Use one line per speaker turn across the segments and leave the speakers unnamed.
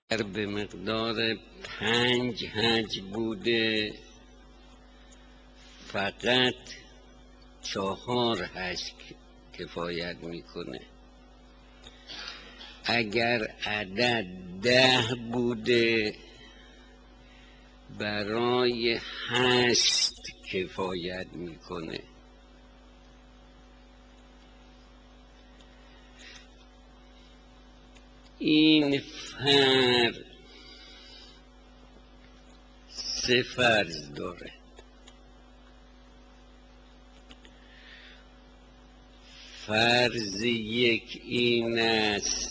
به مقدار 5 حج بوده، فقط 4 حج کفایت میکنه. اگر عدد 10 بوده برای 8 کفایت میکنه. این فرد 3 فرض داره. فرض یک این است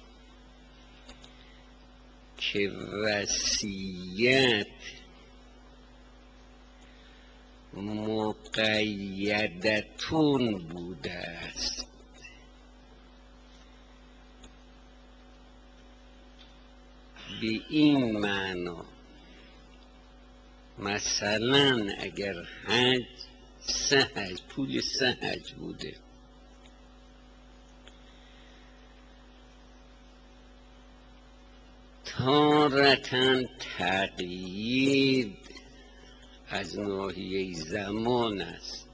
که وصیت مقیدتون بوده است. به این معنا مثلا اگر حج 3 حج پول 3 حج بوده، تارةً تقیید از ناحیه زمان است.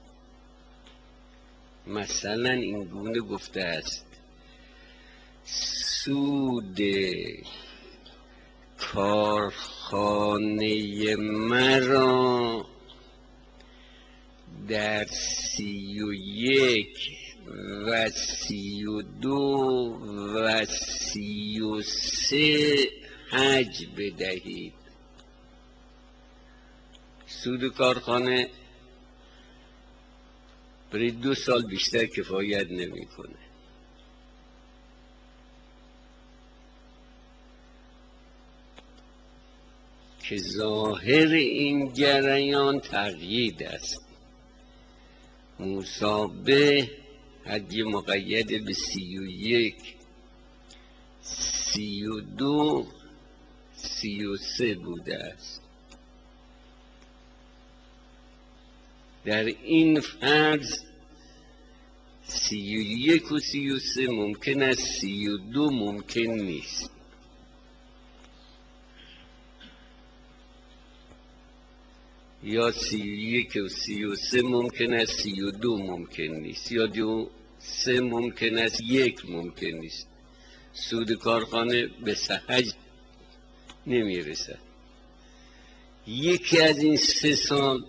مثلا این گونه گفته است سود کارخانه مرا در 31 و 32 و 33 حج بدهید. سود کارخانه برای 2 سال بیشتر کفایت نمیکنه. که ظاهر این جریان تقیید است. مصابه حج مقید به 31 32 33 بوده است. در این فرض 31 و 33 ممکن است، 32 ممکن نیست. یا 31 و 33 ممکن است، 32 ممکن نیست، یا 3 ممکن است، 1 ممکن نیست. سود کارخانه به 3 حج نمیرسد. یکی از این 3 سال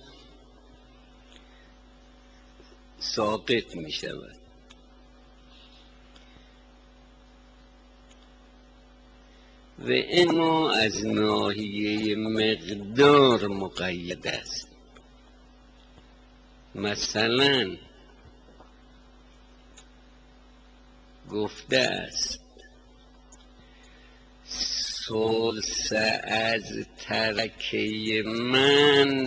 ساقط می شود. و اما از ناحیه مقدار مقید است. مثلا گفته است ثلث از ترکه من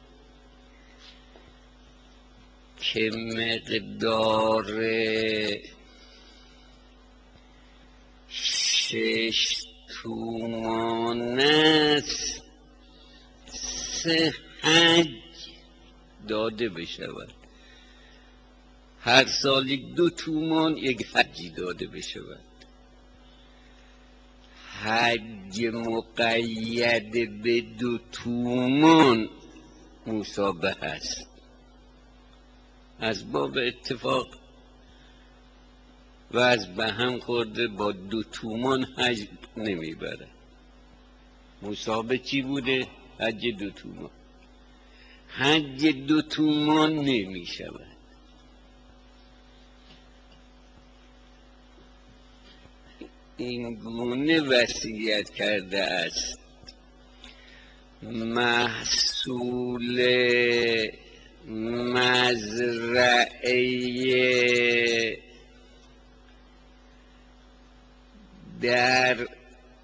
که مقدار 6 تومان است 3 حج داده بشود. هر سال 2 تومان 1 حجی داده بشود. حج مقید به 2 تومان مصابه است. از باب اتفاق و از به هم خورده با 2 تومان حج نمیبره. مصابه چی بوده؟ حج 2 تومان. حج 2 تومان نمی شود. این گونه وصیت کرده است محصول مزرعه در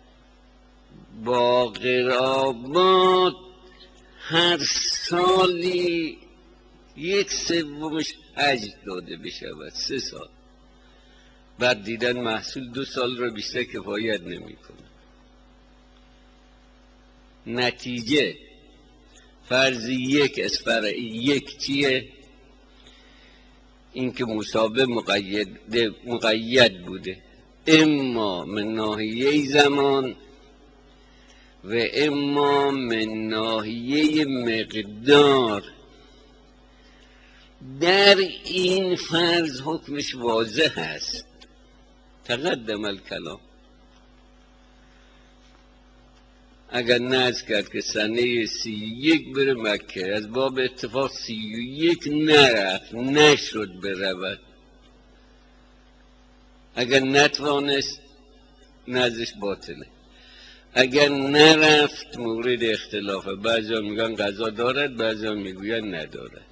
باقرآباد هر سالی 1/3 حج داده بشود. 3 سال بعد دیدن محصول 2 سال را بیشتر کفایت نمیکنه. نتیجه فرض 1 از فرع 1 چیه؟ این که مصابه مقید بوده، اما من ناحیه زمان و اما من ناحیه مقدار. در این فرض حکمش واضح است. تقدم الکلام. اگر نذر کرد که سنه 31 بره مکه، از باب اتفاق 31 نرفت، نشد برود. اگر نتوانست نذرش باطله. اگر نرفت مورد اختلافه. بعضی میگن قضا دارد، بعضی میگوین ندارد.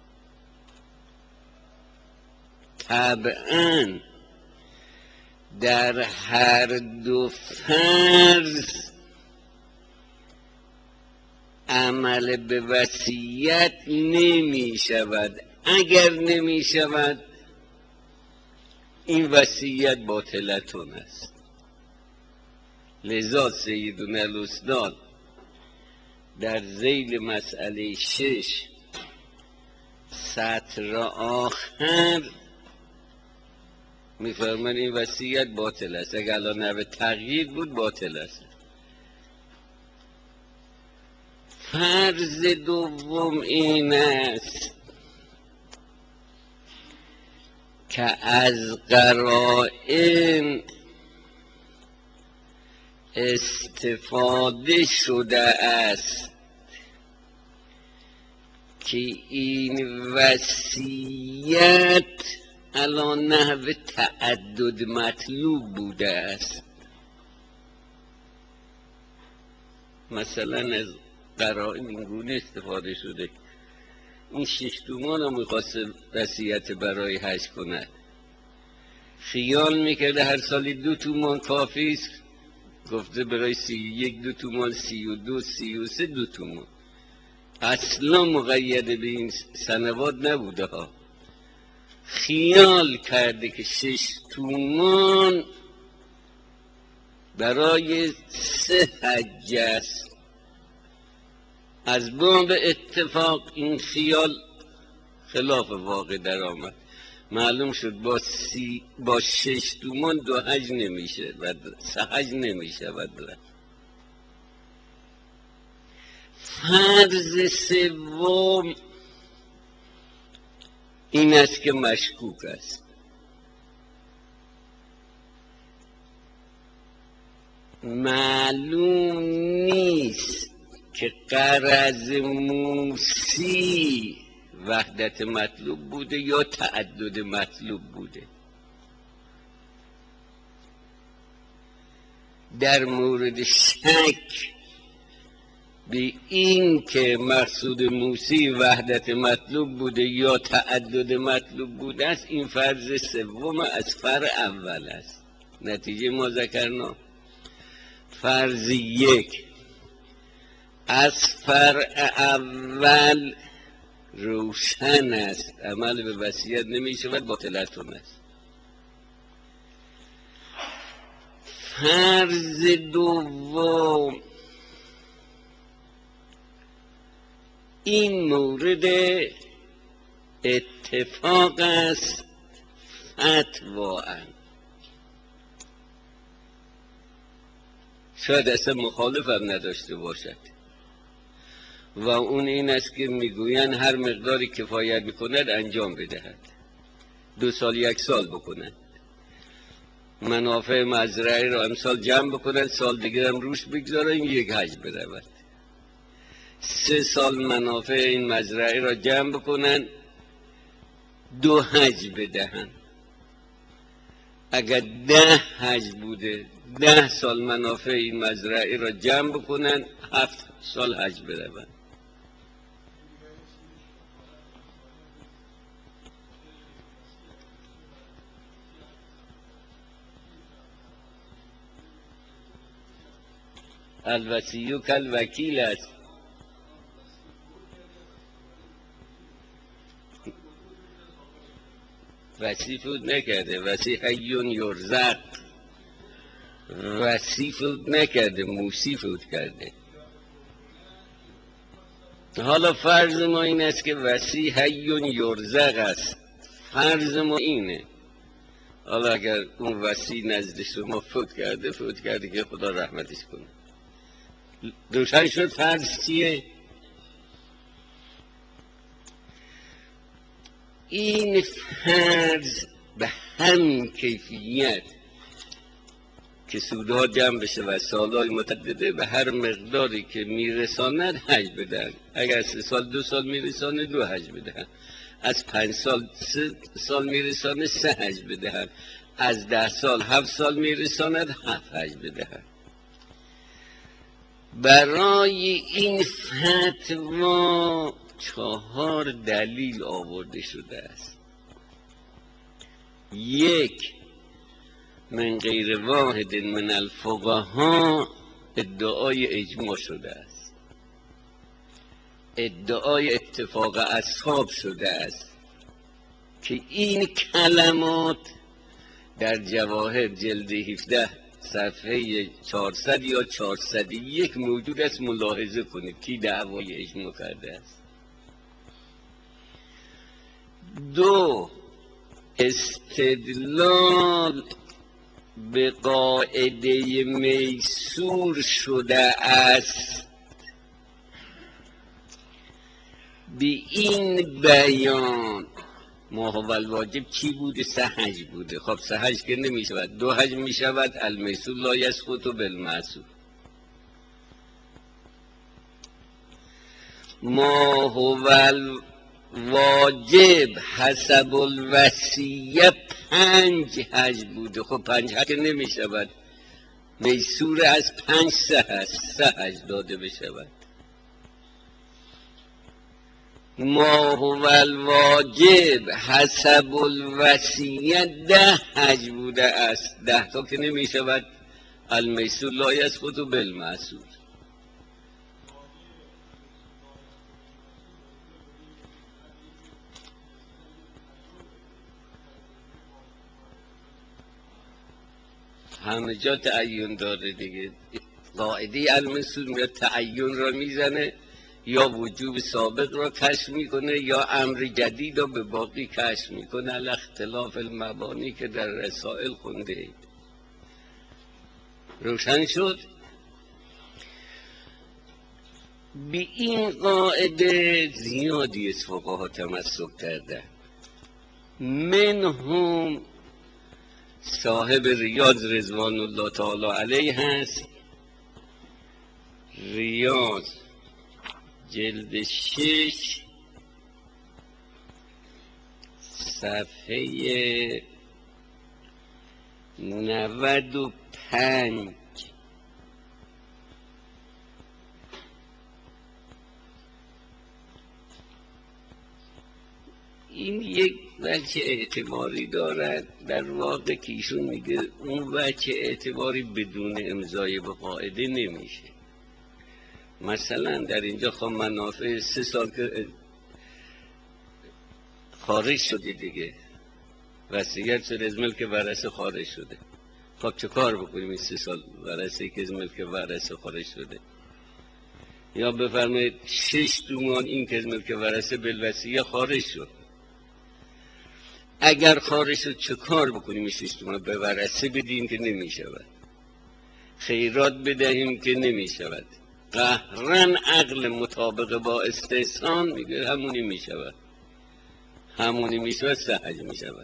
طبعا در هر دو فرض عمل به وصیت نمی شود. اگر نمی شود این وصیت باطلتون است. لذا سیدنا الاستاد در ذیل مسئله 6 سطر آخر میفرمان این وصیت باطل است. اگر الان نوع تغییر بود باطل است. فرض دوم این است که از قرائن استفاده شده است که این وصیت علی نحو تعدد مطلوب بوده است. مثلا از قرائن اینگونه استفاده شده. این 6 تومان رو میخواست وصیت برای حج کند، خیال میکرده هر سالی 2 تومان کافی است، گفته برای 31 2 تومان، 32 33 2 تومان. اصلا مقید به این سنوات نبوده ها. خیال کرده که 6 تومان برای 3 حج است. از باب اتفاق این خیال خلاف واقع در آمد. معلوم شد با 6 تومان 2 حج نمیشه و 3 حج نمیشه. فرض سوم این است که مشکوک است. معلوم نیست که غرض موسی وحدت مطلوب بوده یا تعدد مطلوب بوده. در مورد شک به این که مقصود موسی وحدت مطلوب بوده یا تعدد مطلوب بوده است، این فرض سوم از فرع اول است. نتیجه ما ذکرنا فرض 1 از فرع اول روشن است. عمل به وصیت نمی شود، باطلتون است. فرض دوم این مورد اتفاق است فتواً. شاید اصلا مخالف هم نداشته باشد و اون این است که میگویند هر مقداری کفایت میکند انجام بدهد. 2 سال 1 سال بکنند، منافع مزرعه را امسال جمع بکنند، سال دیگر هم روش بگذارن 1 حج برود. 3 سال منافع این مزرعه را جمع بکنند 2 حج بدهند. اگر 10 حج بوده 10 سال منافع این مزرعه را جمع بکنند 7 سال حج بروند. الوصی کالوکیل است. وصی فوت نکرده، وصی حیون یرزق. وصی فوت نکرده، موسی فوت کرده. حالا فرض ما این است که وصی حیون یرزق است. فرض ما اینه. حالا اگر اون وصی نزد شما فوت کرده که خدا رحمتش کنه. روشن شد فرض چیه؟ این فرض به هم کیفیت که سودها جمع بشه و سالهای متعدده به هر مقداری که میرساند حج بدن. اگر 3 سال 2 سال میرسانه 2 حج بدهن، از 5 سال 3 سال میرسانه 3 حج بدهن، از 10 سال 7 سال میرساند 7 حج بدهن. برای این فتوا 4 دلیل آورده شده است. 1 من غیر واحد من الفقها ادعای اجماع شده است، ادعای اتفاق اصحاب شده است که این کلمات در جواهر جلد 17 صفحه 400 یا 401 موجود است. ملاحظه کنید کی دعوای اجماع کرده است. 2 استدلال به قاعده میسور شده است. به این بیان ما هو الواجب چی بوده؟ 3 حج بوده. خب 3 حج که نمی شود، 2 حج می شود. المیسور لا یسقط بالمعصور. ما هو الواجب حسب الوصیه 5 حج بوده. خب 5 حج که نمی شود، میسور از 5 3 حج داده بشود. ما هو الواجب حسب الوصیه 10 حج بوده است. 10 تا که نمی شود. المیسور لا یسقط بالمعصور. همه جا تعین داره دیگه. قاعده المیسور میاد تعین را میزنه، یا وجوب سابق را کشف میکنه یا امر جدید را به باقی کشف میکنه. الاختلاف المبانی که در رسائل خونده اید. روشن شد؟ به این قاعده زیادی از فقها تمسک کرده. منهم صاحب ریاض رضوان الله تعالی علیه هست. ریاض جلد 6 صفحه 95. این یک وجه اعتباری دارد. در واقع که ایشون میگه اون وجه اعتباری بدون امضای به قاعده نمیشه. مثلا در اینجا خب منافع 3 سال که خارج شده دیگه، وصیت شده از ملک ورثه خارج شده. خب چه کار بکنیم این 3 سال ورثه که از ملک ورثه خارج شده؟ یا بفرمایید 6 تومان این که از ملک ورثه بالوصیه خارج شد. اگر خارج شد چه کار بکنیم؟ 6 تومان به ورثه بدیم که نمی شود، خیرات بدهیم که نمی شود. قهرن عقل مطابق با استحسان میگه همونی می شود، همونی می شود. 3 حج می شود.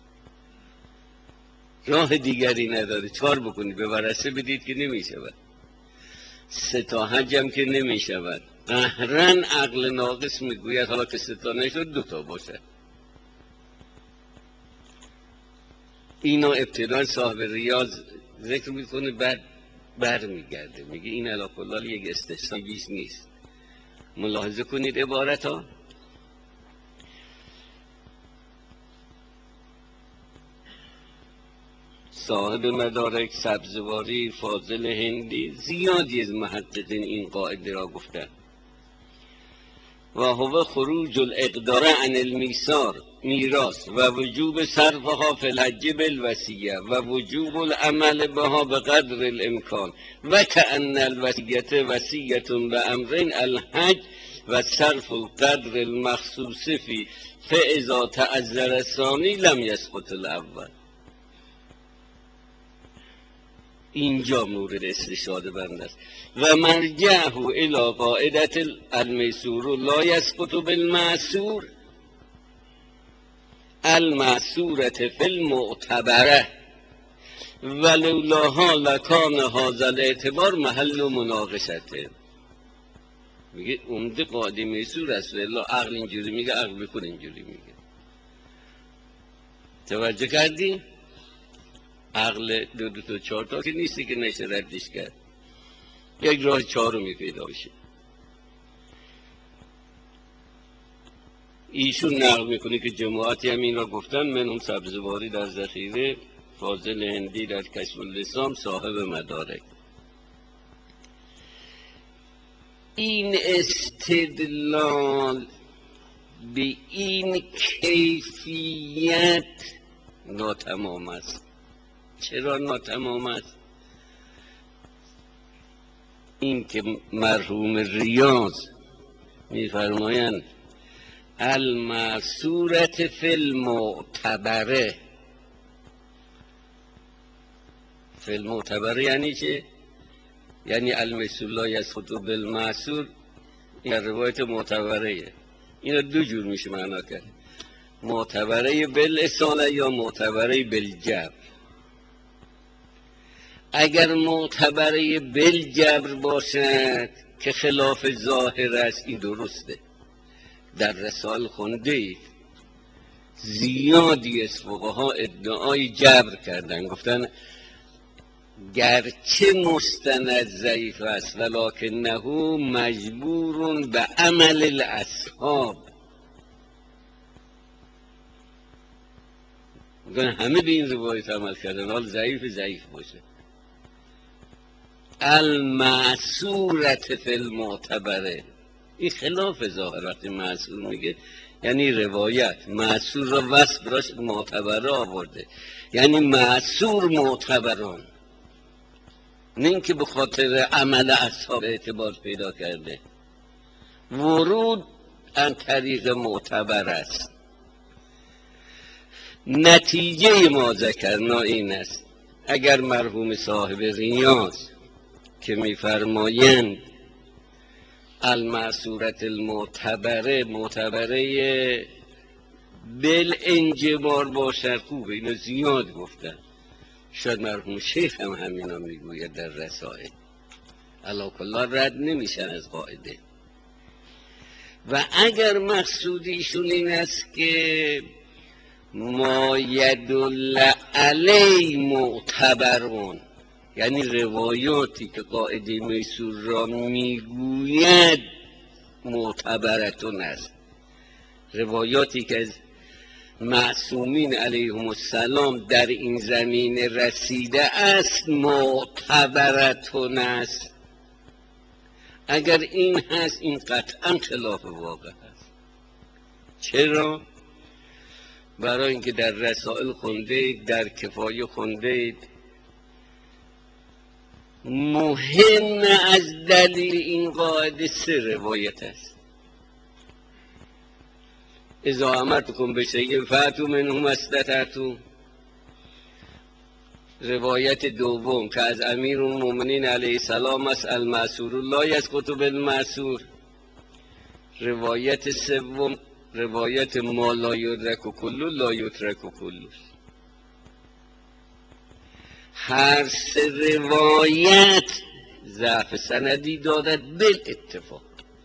راه دیگری نداره. چکار بکنید؟ به ورثه بدید که نمی شود. 3 تا حج هم که نمی شود. قهرن عقل ناقص میگوید حالا که 3 تا نشد 2 تا باشه. اینو ابتدا صاحب ریاض ذکر میکنه، بعد برمیگرده میگه این علی کل حال یک استثناء بیش نیست. ملاحظه کنید عبارت ها. صاحب مدارک سبزواری فاضل هندی زیادی از محققین این قاعده را گفتند. و هو خروج الاقدار عن المیثار میراث و وجوب صرفها فی الحج بالوصیه و وجوب العمل بها بقدر الامکان و کأن الوصیه وصیه بامرین الحج و صرف القدر المخصوص فی فاذا تعذر الثانی لم یسقط الاول. اینجا مورد استشهاد بنده است. و مرجعه الی قاعدة المیسور لا یسقط بالمعسور المعسورة فی المعتبره ولولاها لکان هذا الاعتبار محل مناقشته. میگه عمده قاعده میسور است، الا عقل اینجوری میگه، عقل بکن اینجوری میگه. توجه کردی؟ عقل دو تا چهار تا که نیستی که نشه ردش کرد، یک راه چهارمی پیدا بشه. ایشون نقل میکنه که جماعتی هم این را گفتن، منهم سبزواری در ذخیره، فاضل هندی در کشف اللسان، صاحب مدارک. این استدلال به این کیفیت ناتمام است. چرا ناتمام است؟ این که مرحوم ریاض میفرمایند المعصورة فی المعتبره. فی المعتبره یعنی چه؟ یعنی المثل لا یسقط بالمعصور. این روایت معتبره، اینا دو جور میشه معنا کرد، معتبره بالاصاله یا معتبره بالجبر. اگر معتبره بالجبر باشد که خلاف ظاهر است، این درسته. در رسائل خونده اید زیادی از فقها ادعای جبر کردن، گفتن گرچه مستند ضعیف است ولکنه مجبور به عمل الاصحاب. همه به این روایت عمل کردن، حال ضعیف باشه. المعصورة فی المعتبره، این خلاف ظاهر. وقتی معصور میگه یعنی روایت معصور را وصف راش معتبره آورده، یعنی معصور معتبران، نه اینکه به خاطر عمل اصحاب اعتبار پیدا کرده. ورود ان طریق معتبر است. نتیجه ما ذکرنا این است، اگر مرحوم صاحب ریاض که میفرمایند المعصورة المعتبره، معتبره بالانجبار باشد، خوبه، اینو زیاد گفتن. شاید مرحوم شیخ هم همینا میگوید در رسائل. علی کل رد نمیشن از قاعده. و اگر مقصودیشون این است که ما یدل علی معتبرون، یعنی روایاتی که قاعده میسور را میگوید معتبرتون است، روایاتی که از معصومین علیهم السلام در این زمین رسیده است معتبرتون است. اگر این هست، این قطعا خلاف واقع است. چرا؟ برای اینکه در رسائل خونده، در کفایه خونده، مهم از دلیل این قاعده سه روایت است. اذا امرتکم بشیء فأتوا منه ما استطعتم. روایت دوم که از امیرالمؤمنین علیه السلام است، المعصور لا یسقط بالمعصور. روایت سوم روایت ما لا یدرک کله لا یترک کله. هر سه روایت ضعف سندی دارد بالاتفاق.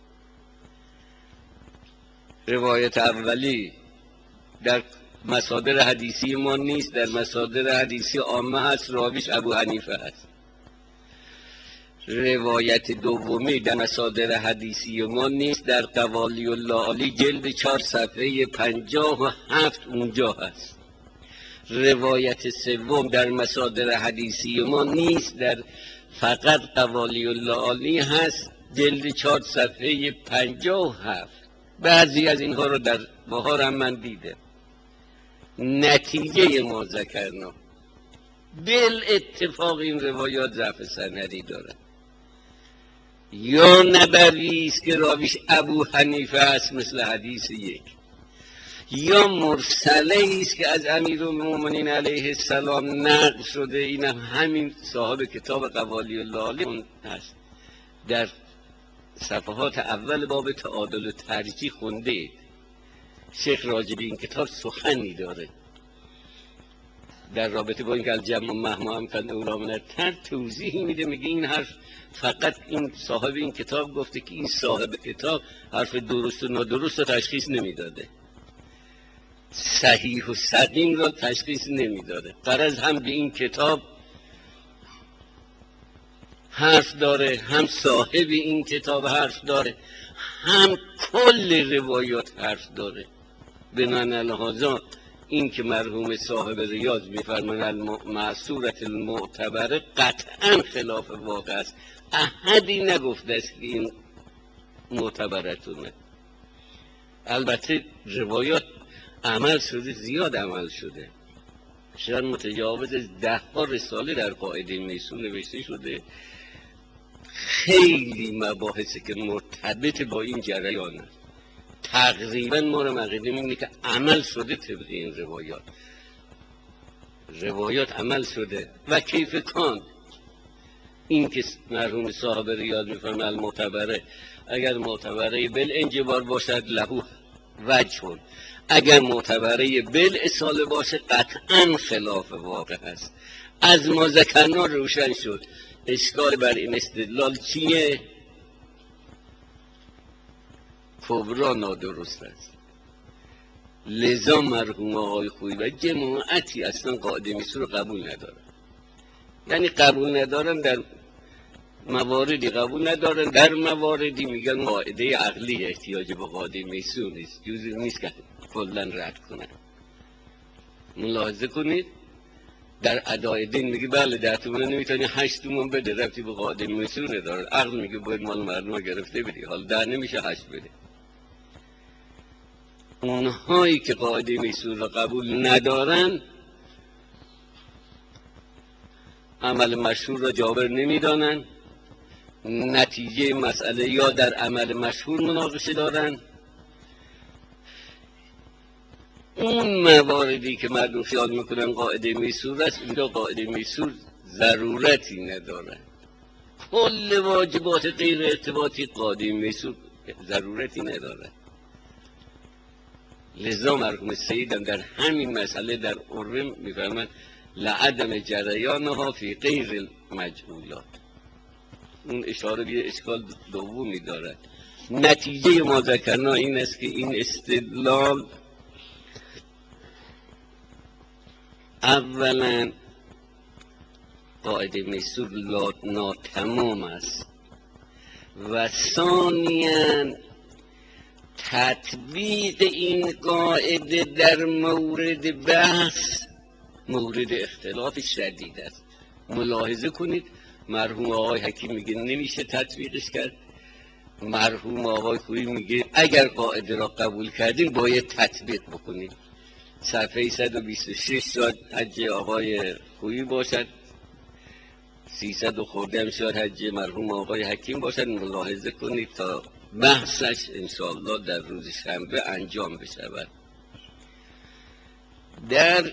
روایت اولی در مصادر حدیثی ما نیست، در مصادر حدیثی عامه هست، راویش ابو حنیفه هست. روایت دومی در مصادر حدیثی ما نیست، در قوالی الله علی جلد 4 صفحه 57 اونجا هست. روایت سوم در مصادر حدیثی ما نیست، در فقط قوالی الله علی هست، جلد 4 صفحه 57. بعضی از اینها رو در بهار هم من دیدم. نتیجه ما ذکرنا بالاتفاق این روایات ضعف سندی دارد. یا نبوی است که راویش ابو حنیفه است مثل حدیث یک، یا مرسله است که از امیرالمومنین علیه السلام نقل شده، اینم همین صاحب کتاب قوالی اللاله هست، در صفحات اول باب تعادل و ترجیح خونده. شیخ راجبی این کتاب سخنی داره در رابطه با اینکه الجمع مهما امکن اولا من التر، توضیح میده، میگه این حرف فقط این صاحب این کتاب گفته که این صاحب کتاب حرف درست و نادرست رو تشخیص نمیداده، صحیح و سقیم را تشخیص نمیداده. غرض هم به این کتاب حرف داره، هم صاحب این کتاب حرف داره، هم کل روایات حرف داره. بنابراین لحاظا این که مرحوم صاحب ریاض میفرمان معصورت المعتبره قطعا خلاف واقع است. احدی نگفته است که این معتبرتونه. البته روایات عمل شده، زیاد عمل شده، شاید متجاوز 10 رساله در قاعده میسون نوشته شده، خیلی مباحثی که مرتبط با این جریان است. تقریبا ما رو عقیده می‌کنه که عمل شده طبق این روایات عمل شده و کیف کان. این که مرحوم صاحب ریاض میفرمه المعتبره، اگر معتبره بالانجبار باشد لهو وجه، اگر معتبره بالاصاله باشه قطعا خلاف واقع است. از ما ذکرنا روشن شد اشکال بر این استدلال چیه؟ کبرا نادرست است. لذا مرحوم آقای خویی و جماعتی اصلا قاعده میسور رو قبول ندارن، یعنی قبول ندارن، در مواردی قبول ندارن، در مواردی میگن قاعده عقلی احتیاج به قاعده میسور نیست، جزئی نیست که کلا رد کنن. ملاحظه کنید در ادای دین میگه بله 10 تومن نمیتونی 8 تومن بده، ربطی به قاعده میسور نداره. عقل میگه باید مال مردم گرفته بدی، حالا 10 نمیشه 8 بده. اونهایی که قاعده میسور را قبول ندارن عمل مشهور را جابر نمیدانن، نتیجه مسئله یا در عمل مشهور مناقشه دارن. اون مواردی که مردم خیال میکنن قاعده میسور است، اینجا قاعده میسور ضرورتی نداره. کل واجبات غیر ارتباطی قاعده میسور ضرورتی نداره. لذا مرحوم سیدم در همین مسئله در عروه میفرمند لعدم جریانها فی غیر المجهولات. اون اشاره به اشکال دومی دارد. نتیجه ما ذکرنا این است که این استدلال اولا قاعده میسور ناتمام است و ثانیاً تطبیق این قاعده در مورد بحث مورد اختلاف شدید است. ملاحظه کنید مرحوم آقای حکیم میگه نمیشه تطبیقش کرد، مرحوم آقای خویی میگه اگر قاعده را قبول کردیم باید تطبیق بکنیم. صفحه 126 شاید حج آقای خویی باشد، 300 و خورده شاید حج مرحوم آقای حکیم باشد. ملاحظه کنید تا بحثش انشاءالله در روز شنبه انجام بشود. در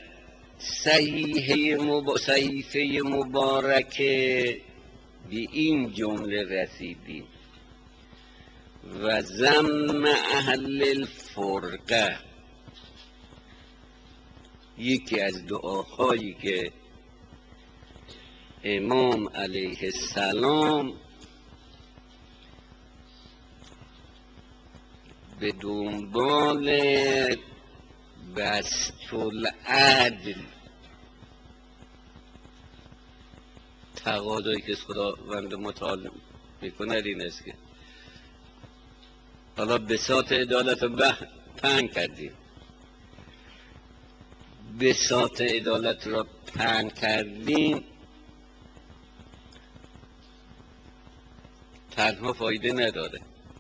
صحیفه مبارکه به این جمله رسیدیم و ذم اهل الفرقه، یکی از دعاهایی که امام علیه السلام به دنبال بسط العدل، تقاضایی که خداوند متعال میکند این است که حالا بساط عدالت رو پهن کردیم، بساط عدالت را پهن کردیم تنها فایده نداره،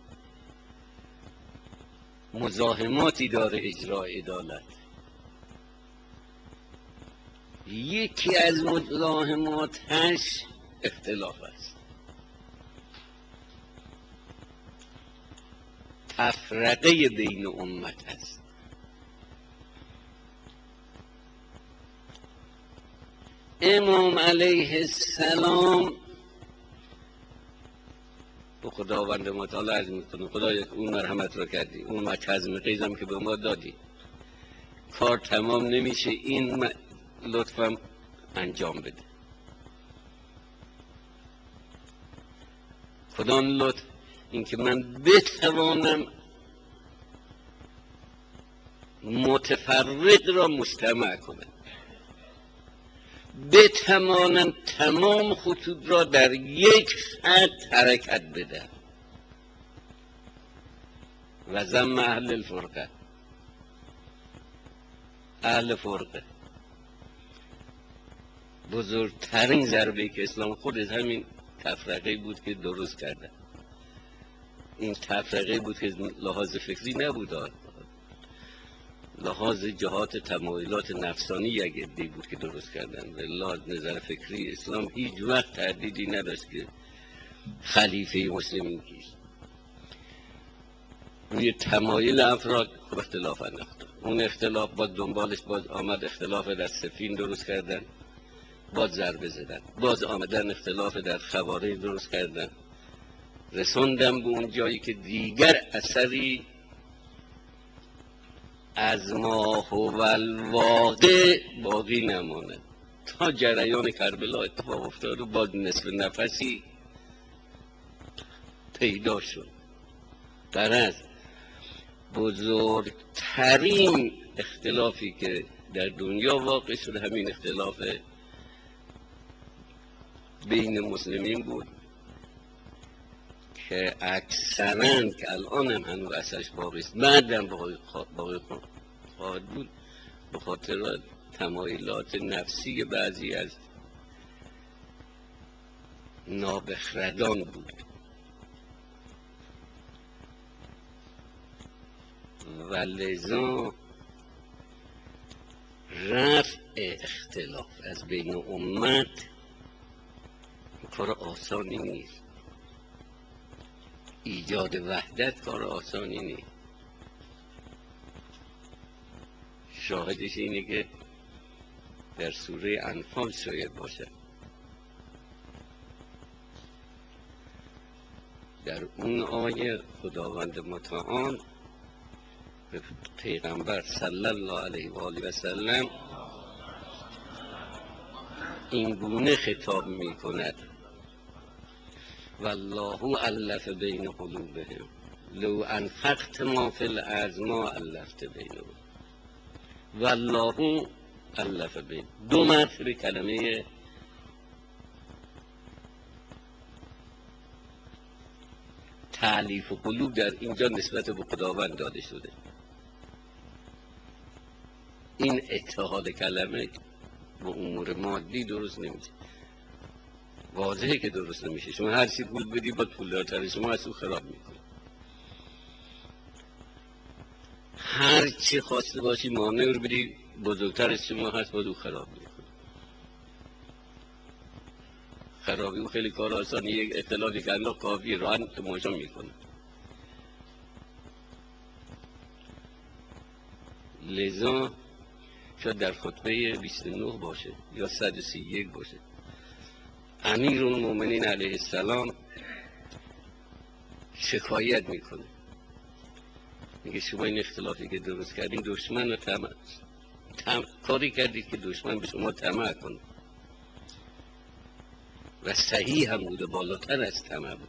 مزاحماتی داره اجرای عدالت. یکی از مزاحماتش اختلاف است، تفرقه بین امت است. امام علیه السلام به خداوند متعال عرض میکنه خدایا اون مرحمت را کردی، اون کظم قیزم که به ما دادی، کار تمام نمیشه، این لطفم انجام بده. کدام لطف؟ این که من بتوانم متفرق را مجتمع کنم، بتوانم تمام خطوط را در یک خط حرکت بدم. و ذم اهل الفرقه، اهل فرقه بزرگترین ضربه که اسلام خود همین تفرقه بود که درست کرده. این تفرقه بود که لحاظ فکری نبود، لحاظ جهات تمایلات نفسانی یک عده‌ای بود که درست کردن. والله نظر فکری اسلام هیچ وقت تردیدی نداشت که خلیفه مسلمین کیست. روی تمایل افراد خب اختلاف انداختن، اون اختلاف باز دنبالش باز آمد اختلاف در سفین درست کردن، باز ضربه زدن، باز آمدن اختلاف در خوارج درست کردن، رسوندم به اون جایی که دیگر اثری از ما هو الواقع باقی نماند. تا جریان کربلا اتفاق افتاد و باز نصف نفسی پیدا شد. غرض بزرگترین اختلافی که در دنیا واقع شد همین اختلاف بین مسلمین بود که اکثرا که الان هم هنوز اثرش باقی است، بعدم باقی خواهد بود، به خاطر تمایلات نفسی بعضی از نابخردان بود. و لذا رفع اختلاف از بین امت کار آسانی نیست، ایجاد وحدت کار آسانی نیست. شاهدش اینه که در سوره انفال شاید باشه، در اون آیه خداوند متعال به پیغمبر صلی الله علیه و آله و سلم این گونه خطاب می کند: والله الف بین قلوبهم لو انفقت ما فی الارض ما الفت بینهم والله الف بین. دو مرتبه کلمه تألیف قلوب در اینجا نسبت به خداوند داده شده. این اتحاد کلمه با امور مادی درست نمیشه، واضحه که درست نمیشه. شما هر چی پول بدی با پولدارتر شما از او خراب میکنی، هر چی خواسته باشی مانع رو بدی بزرگتر از شما هست با او خراب میکنی. خرابی او خیلی کار آسانی، یک اختلافی که انداخت کافی راحت تماشا میکنه. لذا شاید در خطبه 29 باشه یا 131 باشه، امیرالمومنین علیه السلام شکایت میکنه، میگه شما این اختلافی که درست کردین دشمن رو کاری کردید که دشمن به شما طمع کنه و صحیح هم بوده، بالاتر از طمع بود.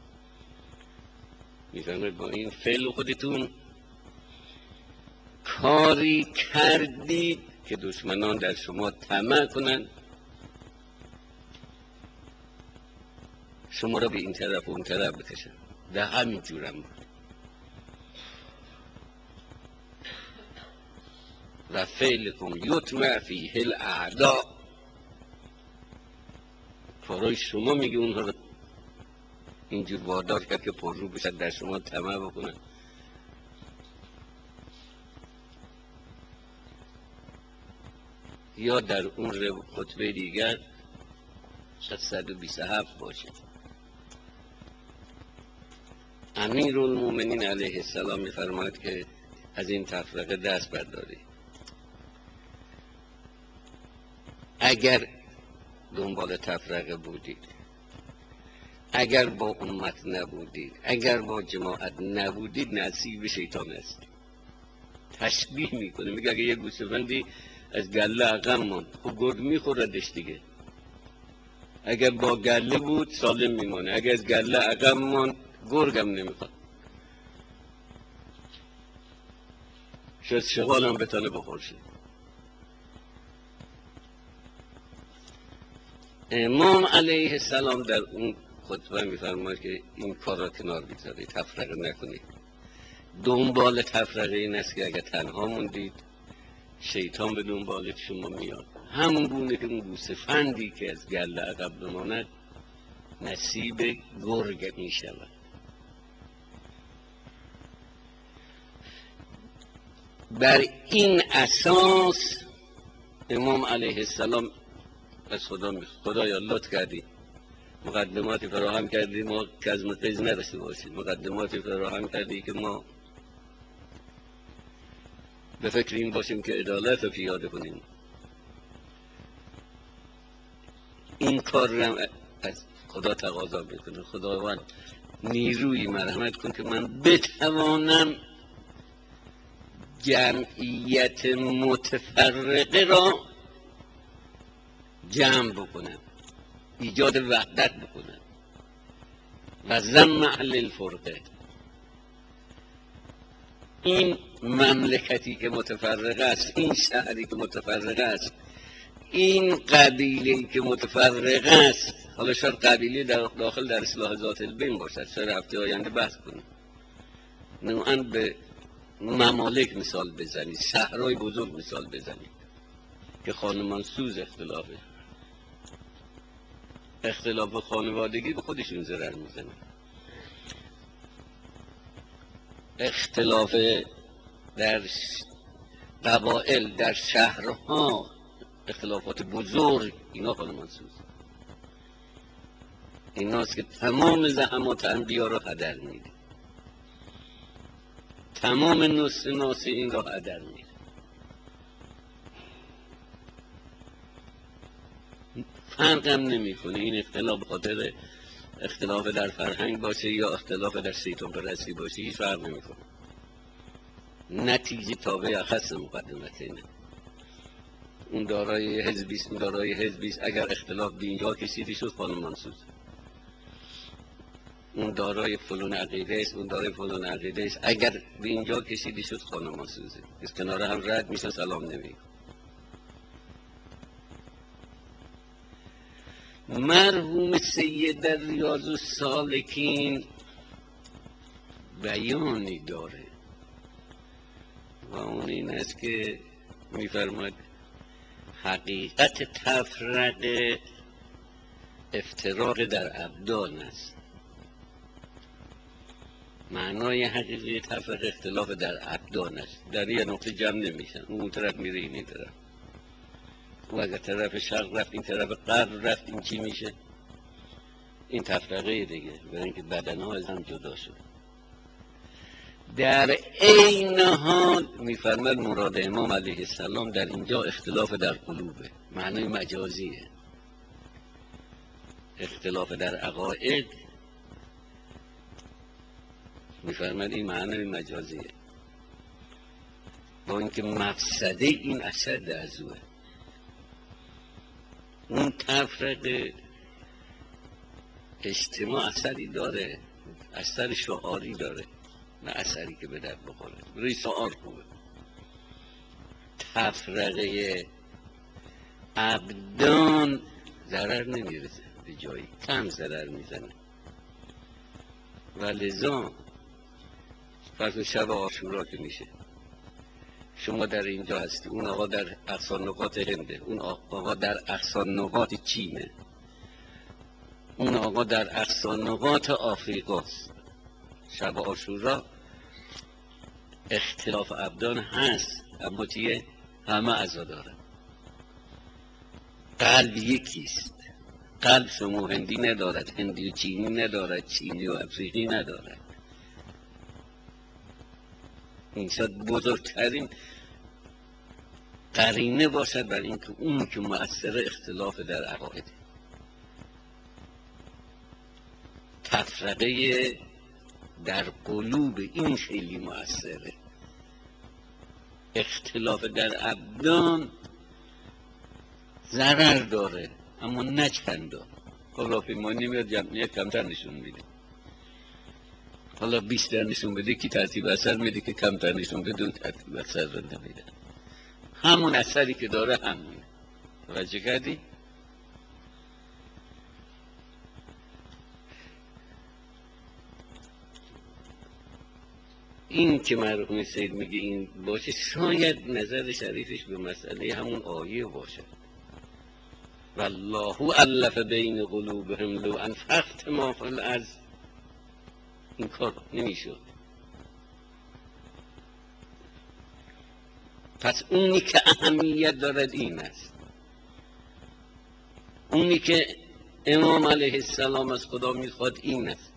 میفهمید با این فعل خودتون کاری کردید که دشمنان در شما طمع کنند، شما را به این طرف و اون طرف بکشن. در همین جورم بود. و فعلکم یطمع فیه الاعداء، کارای شما میگه اونها رو اینجور وادار کرد که پر رو بشن در شما طمع بکنن. یا در اون خطبه دیگر 127 باشه، امیرالمومنین علیه السلام میفرماید که از این تفرقه دست بردارید. اگر دنبال تفرقه بودید، اگر با امت نبودید، اگر با جماعت نبودید، نصیب شیطان است. تشبیه میکنه، میگه اگه یه گوسفندی از گله عقب ماند، خب گرگ میخوردش دیگه. اگر با گله بود سالم میمانه، اگر از گله عقب ماند گرگم نمیخواد، شاید شغال هم بتانه بخورشه. امام علیه السلام در اون خطبه میفرماید که این کار را کنار بگذارید، تفرقه نکنید. دنبال تفرقه این است که اگر تنها موندید شیطان به دنبال شما میاد، همون گونه که اون گوسفندی که از گله عقب بماند نصیب گرگ می شود. بر این اساس امام علیه السلام از خدایا لطف کردی، مقدماتی فراهم کردی ما کزم قیز نداشته باشیم، مقدماتی فراهم کردی که ما به فکر این باشیم که عدالت رو پیاده کنیم. این کار رو از خدا تقاضا میکنه، خداوند نیروی مرحمت کن که من بتوانم جمعیت متفرقه را جمع بکنم، ایجاد وحدت بکنم. و ضم اهل الفرقه، این مملکتی که متفرقه است، این شهری که متفرقه است، این قبیله‌ای که متفرقه است، حالا شاید قبیله داخل در اصلاح ذات البین باشد، شاید هفته آینده بحث کنیم، نوعاً به ممالک مثال بزنید، شهرهای بزرگ مثال بزنید که خانمان سوز اختلاف خانوادگی به خودشون ضرر میزنه. اختلاف در قبائل، در شهرها، اختلافات بزرگ، اینا خانمان سوز، ایناست که تمام زحمات انبیا را هدر میده، تمام ناس این را هدر میده. فرق هم نمیکنه این اختلاف خاطر اختلاف در فرهنگ باشه یا اختلاف در شیطان پرستی باشه، هیچ فرق نمیکنه. نتیجه تابع اخص مقدمت اینه. اون دارای حزبیست، اون دارای حزبیست، اگر اختلاف به اینجا کشیده شد خانمان سوز. اون دارای فلان عقیده است، اون دارای فلان عقیده است، اگر به اینجا کشیده شد خانمان سوزه، از کنار هم رد میشن، سلام نمیگن. مرحوم سید در ریاض السالکین بیانی داره و اون این است که میفرماید حقیقت تفرقه افتراق در ابدان است. معنای حقیقی تفرقه اختلاف در ابدان است، در یه نقطه جمع نمیشن، اون طرف میره این طرف، و اگر طرف شرق رفت این طرف غرب رفت، این چی میشه؟ این تفرقه دیگه، برای اینکه بدنها از هم جدا شد. در عین حال میفرماید مراد امام علیه السلام در اینجا اختلاف در قلوبه، معنای مجازیه. اختلاف در عقاید میفرماید این معنای مجازیه، با اینکه مفسده این اشد از اوه. اون تفرقه اجتماع اثری داره، اثر شعاری داره، نه اثری که به درد بخوره. روی شعار خوبه. تفرقه ابدان ضرر نمیرسه به جایی، کم ضرر میزنه. و لذا فرض شب عاشورا که میشه، شما در اینجا هستی، اون آقا در اقصی نقاط هنده، اون آقا در اقصی نقاط چینه، اون آقا در اقصی نقاط آفریقاست. شب عاشورا اختلاف ابدان هست، اما چیه؟ همه عزا داره. قلب یکیست. قلب شما هندی ندارد، هندی و چینی ندارد، چینی و افریقی ندارد. این شاید بزرگترین قرینه باشد بر اینکه اون که مؤثر اختلاف در عقاید. تفرقه در قلوب این خیلی مؤثره. اختلاف در ابدان ضرر داره اما نه چندان. هواپیمایی میاد جمعیت کمتر نشون میده، حالا بیشتر نشون بده که ترتیب اثر میده، که کمتر نشون بده اون ترتیب اثر رو نمیده. همون اثری که داره همونه. توجه کردی؟ این که مرحوم سید میگه این باشه، شاید نظر شریفش به مسئله همون آیه باشه، والله الف بین قلوبهم لو انفقت ما فی الارض. این کار نمیشد. پس اونی که اهمیت دارد این است، اونی که امام علیه السلام از خدا میخواد این است،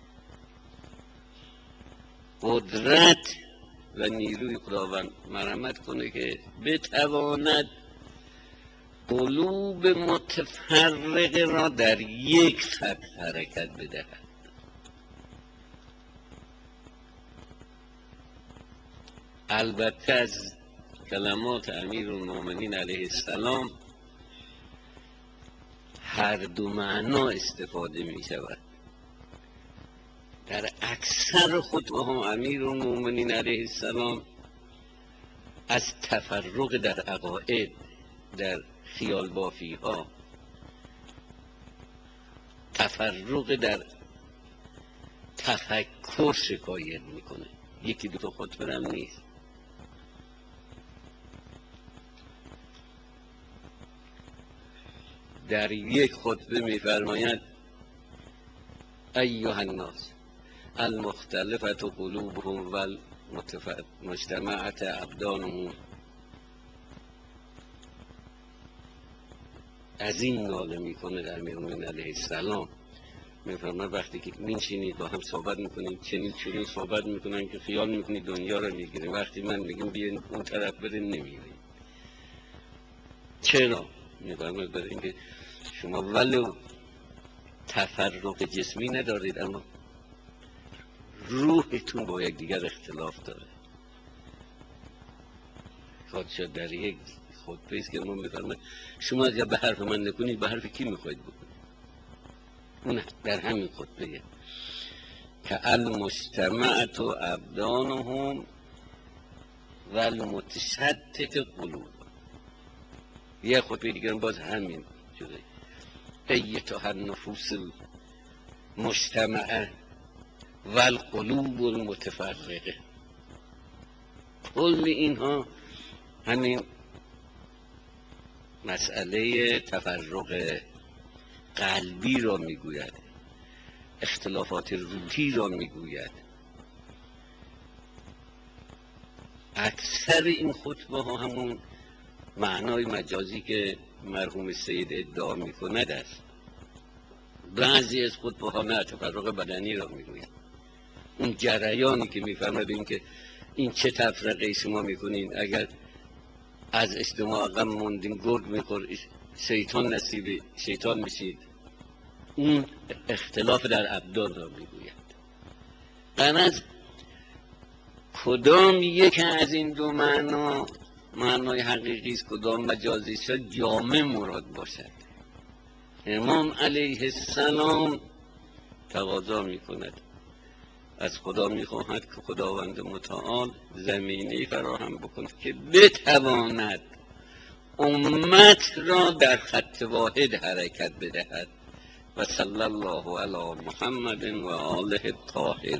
قدرت و نیروی خداوند مرحمت کنه که بتواند قلوب متفرقه را در یک خط حرکت بدهد. البته از کلمات امیرالمومنین علیه السلام هر دو معنا استفاده می شود. در اکثر خطبه ها امیرالمومنین علیه السلام از تفرق در عقاید، در خیال بافی ها، تفرق در تفکر شکایت میکنه. یکی دو تا خطبه هم نیست. در یک خطبه میفرماید ایها الناس المختلفة قلوبهم و مجتمعت ابدانهم. از این ناله میکنه در امیرالمومنین علیه السلام. میفرماید وقتی که میشینید با هم صحبت میکنید چنین صحبت میکنن که خیال میکنید دنیا رو میگیریم. وقتی من میگم بیاین اون طرف برین نمیرین. چرا؟ میفرماید برای اینکه شما ولو تفرق جسمی ندارید اما روحتون با یکدیگر اختلاف داره. خودشا در یک خطبه است که ما میفرماید شما اگر به حرف من نکنید به حرف کی میخواید بکنید؟ اون در همین خطبه که المجتمعت ابدانهم و المتشتت قلوب. یه خطبه دیگر باز همین جوری ایتها النفوس المجتمعه و القلوب المتفرقه. کل اینها همین مسئله تفرق قلبی را میگوید، اختلافات روحی را میگوید. اکثر این خطبه ها همون معنای مجازی که مرحوم سید ادعا میکند است. بعضی از خطبه ها نه، تفرق بدنی را میگوید. اون جریانی که میفرماید این که این چه تفرقه شما میکنین، اگر از اجتماع عقب موندین گرگ میخور شیطان نصیب شیطان میشید. اون اختلاف در ابدان را میگوید. غرض کدام یک از این دو معنا معنای حقیقی است، کدام مجازی شد، جامع مراد باشد. امام علیه السلام تقاضا میکند، از خدا میخواهد که خداوند متعال زمینه‌ای فراهم بکند که بتواند امت را در خط واحد حرکت بدهد. و صلی الله علی محمد و آله الطاهرین.